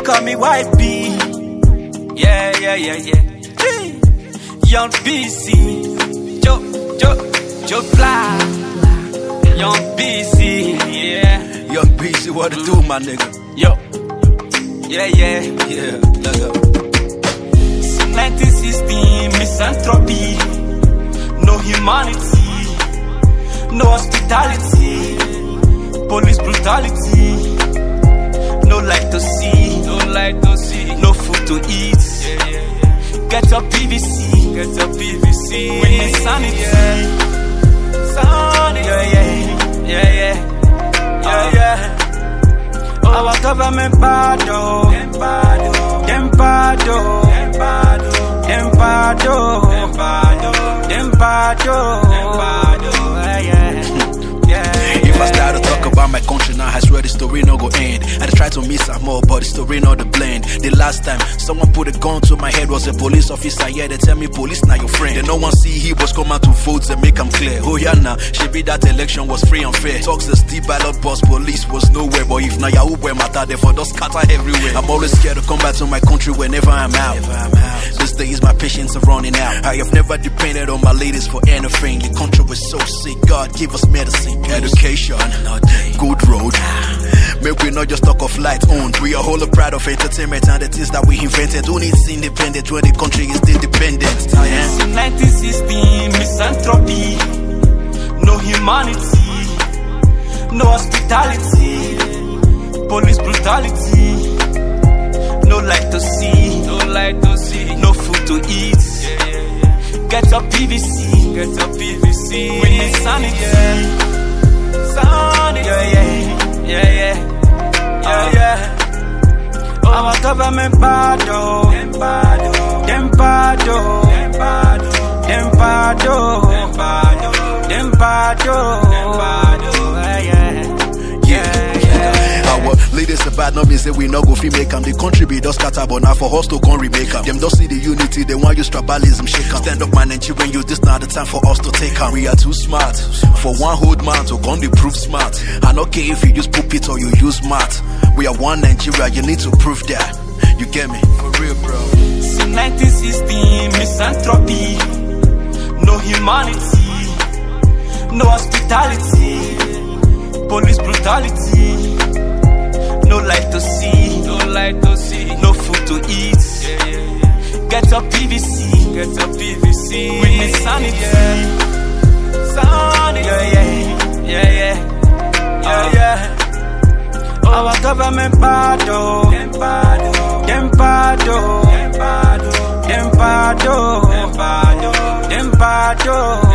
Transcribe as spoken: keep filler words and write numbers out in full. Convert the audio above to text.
call me Y B. Yeah, yeah, yeah, yeah. Hey. Young B C. Joe, Joe, Joe Fly. Young B C, yeah. Young B C, what to do, my nigga? Yo. Yeah, yeah. Yeah, let go. Since nineteen sixteen, misanthropy. No humanity. No hospitality. Police brutality. No light to see. No light to see. No food to eat. Yeah, yeah, yeah. Get your P V C. Get your P V C. With insanity. Yeah. Sanity. Yeah, yeah. Yeah, yeah. Yeah, yeah. Oh. Our government bad, oh. Them bad, oh. Them bad, oh. Them bad, oh. Them bad, oh. Them bad, oh. Them bad, oh. Them bad, oh. Yeah, yeah. Yeah. If I start to talk about my country now, I swear the story no go end. I just try to miss some more, but the story not the blend. The last time someone put a gun to my head was a police officer. Yeah, they tell me police now your friend. They no one see he was come out to vote and make them clear. Oh yeah, now she be that election was free and fair. Talks the steep ballot boss, police was nowhere. But if now Yahoo boy matter, therefore just scatter everywhere. I'm always scared to come back to my country whenever I'm out. I'm out. This day is my patience are running out. I have never depended on my ladies for anything. The country was so sick, God give us medicine, education, good road. Make we not just talk of light owned. We are whole proud of entertainment and the things that we invented. Who needs independent when the country is still dependent? Yeah. Since nineteen sixteen, misanthropy. No humanity. No hospitality. Police brutality. No light to see. No light to see. No food to eat. Yeah, yeah, yeah. Get your P V C. Get your P V C. With insanity. Yeah. Sanity. Yeah, yeah. Yeah, yeah. Yeah, yeah. Oh. Our government bad, oh. Them bad, oh. Them bad, oh. Them bad, oh. Them bad, oh. Them bad, oh. Them bad, oh. Them bad, oh. Yeah, yeah. Yeah, yeah. Our leaders are bad, no mean say we no go fi make 'em. The country be just scatter, but now for us to come remake 'em. Them don't see the unity, they want use tribalism shake 'em. Stand up, my Nigerian youth, this not the time for us to take 'em. We are too smart for one old man to come to prove smart. I don't care if you use pulpit or you use math. We are one Nigeria, you need to prove that. You get me? For real, bro. Since nineteen sixteen, misanthropy. No humanity. No hospitality. Police brutality. No light to see. No light to see. No food to eat. Yeah, yeah, yeah. Get your P V C. Get your P V C. With insanity. Yeah. Sanity. Yeah, yeah. Yeah, yeah. Yeah, yeah. Oh. Our government bad, oh. Them bad, oh. Them bad, oh. Them bad, oh. Them bad, oh. Them bad, oh. Them bad, oh.